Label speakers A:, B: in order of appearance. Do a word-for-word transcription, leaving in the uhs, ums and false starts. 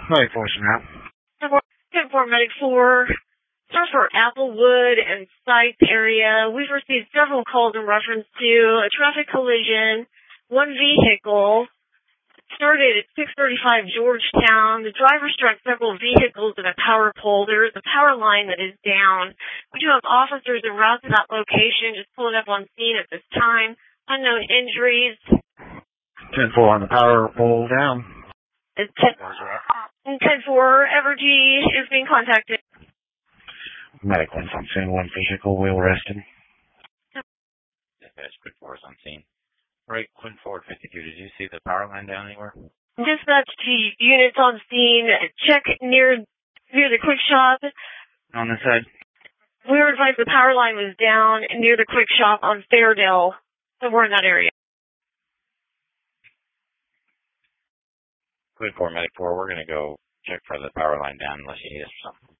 A: Medic four, now.
B: ten four, Medic four. Search for Applewood and Sykes area. We've received several calls in reference to a traffic collision. One vehicle started at six thirty-five Georgetown. The driver struck several vehicles at a power pole. There is a power line that is down. We do have officers en route to that location, just pulling up on scene at this time. Unknown injuries.
A: ten four on the power pole down.
B: It's ten four, Evergy is being contacted.
A: Medic one on scene, one vehicle, wheel rested.
C: Dispatch, Quinn four is on scene. Right, Quinn four fifty-two, did you see the power line down anywhere?
B: Dispatch to units on scene. Check near near the quick shop.
A: On the side.
B: We were advised the power line was down near the quick shop on Fairdale, somewhere in that area.
C: Quinn four, Medic four, we're going to go check for the power line down unless you need us for something.